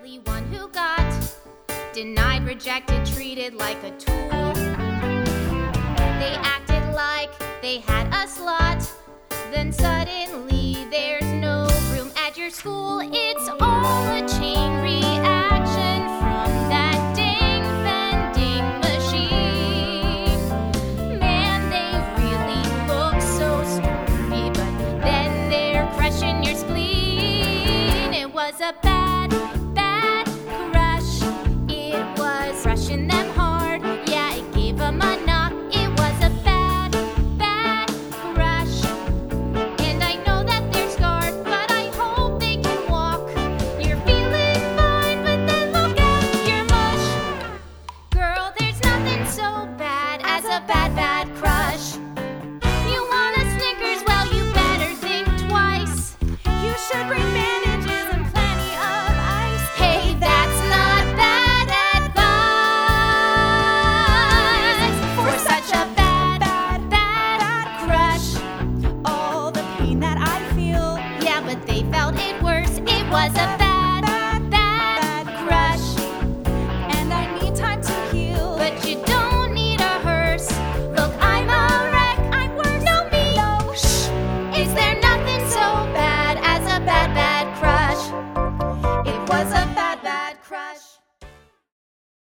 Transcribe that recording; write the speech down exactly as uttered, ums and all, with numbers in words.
really one who got denied, rejected, treated like a tool. They acted like they had a slot, then suddenly there's no room at your school. It's all a chain reaction from that dang vending machine. Man, they really look so sporty, but then they're crushing your spleen. It was a bad, bad crush. It was crushing them